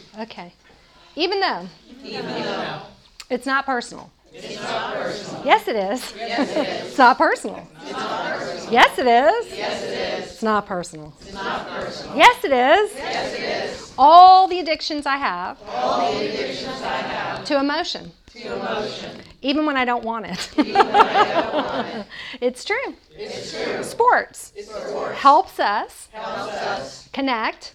Okay. Even though. Even though. It's not personal. It's not personal. Yes, it is. Yes, it is. It's not personal. It's not personal. Yes, it is. Yes, it is. It's not personal. It's not personal. Yes, it is. Yes, it is. All the addictions I have. All the addictions I have. To emotion. To emotion. Even when I don't want it. Even when I don't want it. It's true. It's true. Sports. It's sports. Helps us Helps us connect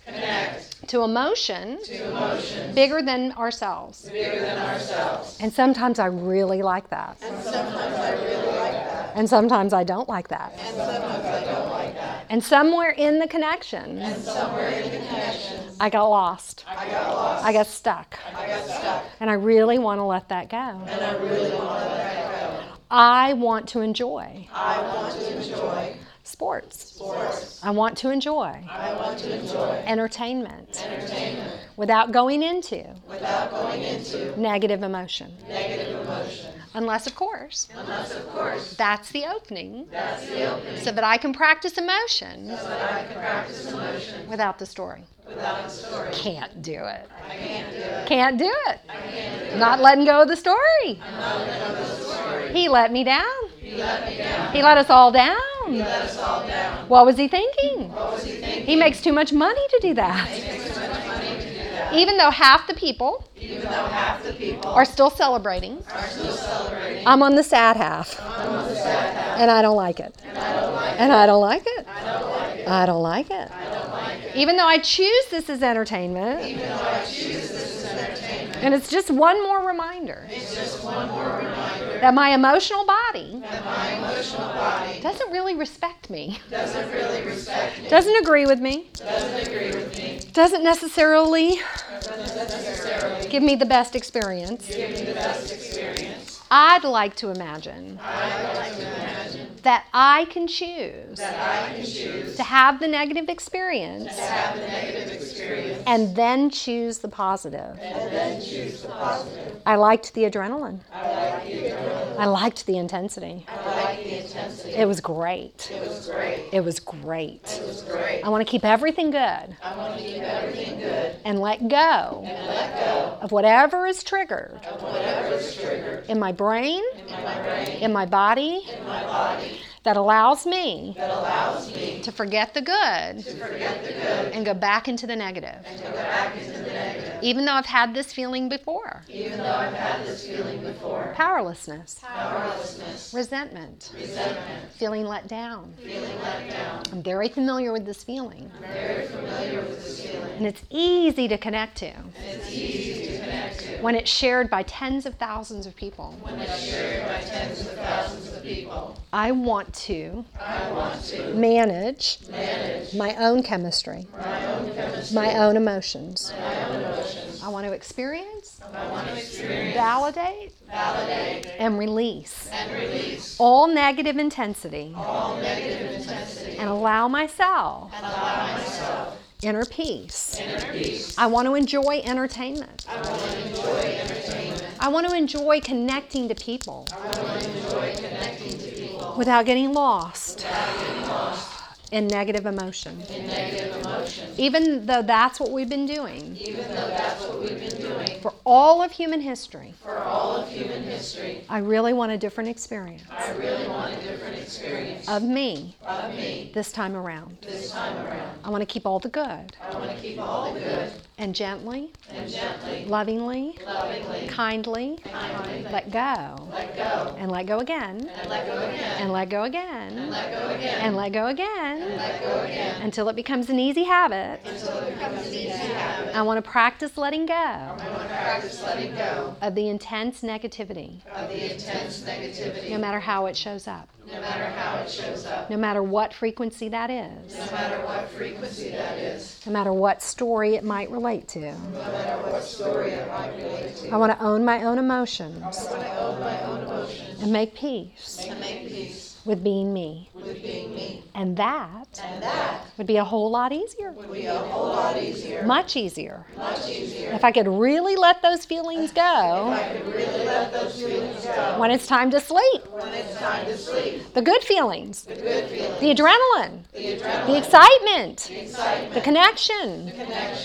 to emotion emotion bigger than ourselves. bigger than ourselves. And sometimes I really like that. And sometimes I really like that. And sometimes I don't like that. And sometimes I don't like that. And somewhere in the connection, And somewhere in the connections, I got lost. I got lost. I got stuck. I got stuck. And I really want to let that go. And I really want to let that go. I want to enjoy I want to enjoy sports. sports. I want to enjoy I want to enjoy entertainment entertainment without going into without going into negative emotion. negative emotion. Unless, of course, Unless, of course, that's the opening that's the opening so that I can practice emotion so that I can practice emotion without the story. without the story. Can't do it. I can't do it. Can't do it. I can't do it. Not letting go of the story. I'm not letting go of the story. He let me down. He let me down. He let us all down. He let us all down. What was he thinking? What was he thinking? He makes too much money to do that. He makes too much money to do that. Even though half the people Even though half the people are still celebrating, are still celebrating, I'm on the sad half. I'm on the sad half. And I don't like it. And I don't like it. And I don't like it. I don't like it. I don't like it. I don't like it. Even though I choose this as entertainment, Even though I choose this as entertainment, and it's just one more reminder it's just one more reminder that my emotional body that my emotional body doesn't really respect me, doesn't really respect me, doesn't agree with me, doesn't agree with me, doesn't necessarily doesn't necessarily give me the best experience. give me the best experience. I'd like to imagine I'd like to imagine that I can choose that I can choose to have the negative experience to have the negative experience and then choose the positive. and then choose the positive. I liked the adrenaline. I like the adrenaline. I liked the intensity. I like the intensity. It was great. It was great. It was great. It was great. I want to keep everything good I want to keep everything good and let go and let go of whatever is triggered of whatever is triggered in my brain, in my brain, in my body, in my body, that allows me that allows me to forget the good to forget the good and go back into the negative. and go back into the negative. Even though I've had this feeling before. Even though I've had this feeling before. Powerlessness, Powerlessness, resentment, resentment, feeling let down. feeling let down. I'm very familiar with this feeling. I'm very familiar with this feeling. And it's easy to connect to And it's easy to connect to when it's shared by tens of thousands of people. when it's shared by tens of thousands of people. I want to I want to manage manage my own chemistry, my own chemistry, my own emotions. my own emotions. I want to experience, I want to experience, validate, validate, and release and release all negative intensity all negative intensity and allow myself and allow myself inner peace. inner peace. I want to enjoy entertainment. I want to enjoy entertainment. I want to enjoy connecting to people I want to enjoy connecting to people without getting lost without getting lost in negative emotion. in negative emotion. Even though that's what we've been doing Even though that's what we've been doing for all of human history, for all of human history, I really want a different experience I really want a different experience of me of me this time around. this time around. I want to keep all the good I want to keep all the good and gently, and gently, lovingly, lovingly, kindly kindly let go let go and let go again and let go again and let go and again let go again and let go again and let go again until it becomes an easy habit. until it becomes an easy habit. I want to practice letting go I want to practice letting go of the intense negativity, of the intense negativity, no matter how it shows up, no matter how it shows up, no matter what frequency that is, no matter what frequency that is, no matter what story it might relate to. no matter what story it might relate to. I want to own my own emotions I want to own my own emotions and make peace and make peace with being me. with being me. And that And that would be a whole lot easier, would be a whole lot easier, much easier. much easier. If I could really let those feelings go I could really let those feelings go when it's time to sleep. when it's time to sleep. The good feelings, The good feelings, the adrenaline, the adrenaline, the excitement, the excitement, the connection, connection,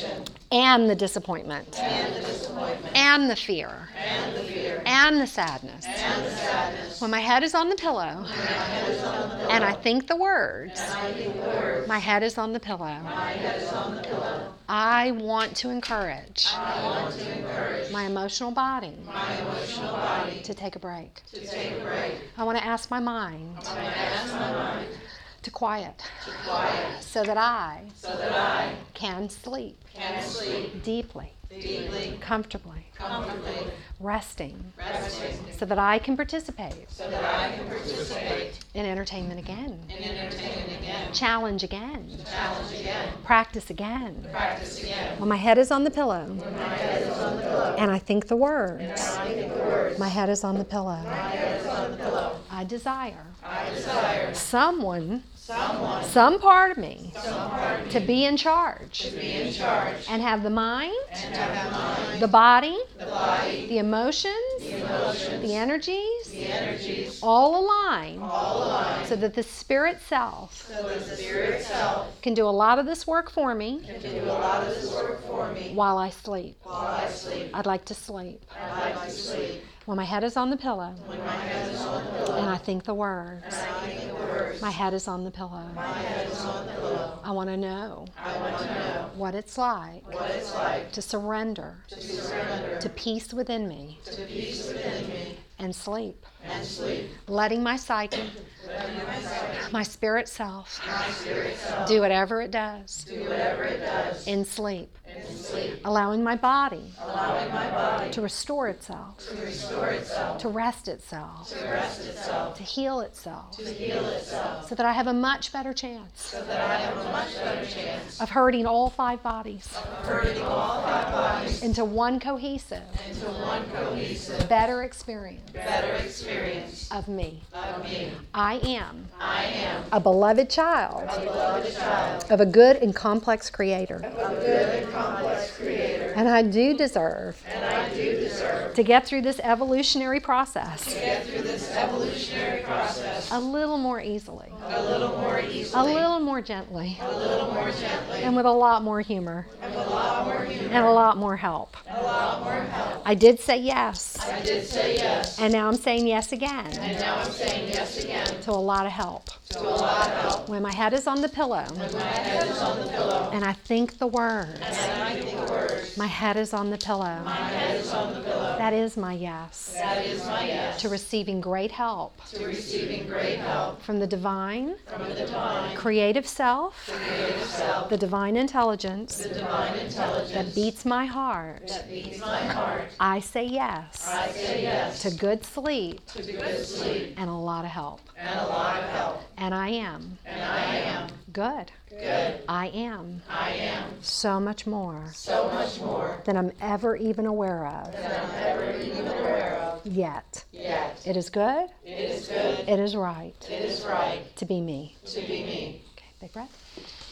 and the disappointment, and the fear, and the sadness. When my head is on the pillow, and I think the words, my head is on the pillow. I want to encourage my emotional body to take a break. I want to ask my mind to quiet so that I can sleep deeply, comfortably, resting so that I can participate in entertainment again, challenge again, practice again. When my head is on the pillow and I think the words, my head is on the pillow. I desire someone, some part of me, to be in charge and have the mind, the body, the emotions, the energies, all align so that the spirit self can do a lot of this work for me while I sleep. I'd like to sleep. When my head is on the pillow and I think the words, my head is on the pillow. I want to know what it's like to surrender to peace within me and sleep. Letting my psyche, my spirit self, do whatever it does in sleep. Allowing my body to restore itself, to rest itself, to heal itself, so that I have a much better chance of herding all five bodies into one cohesive, better experience of me. I am a beloved child of a good and complex Creator. And I do deserve to get through this evolutionary process a little more easily, a little more gently, and with a lot more humor, and a lot more help. I did say yes, and now I'm saying yes again, to a lot of help. When my head is on the pillow and I think the words, my head is on the pillow. That is my yes to receiving great help from the divine, creative self, the divine intelligence that beats my heart. I say yes to good sleep and a lot of help. And I am. Good. I am. So much more than I'm ever even aware of. Yet. It is good. It is right. To be me. Okay, big breath.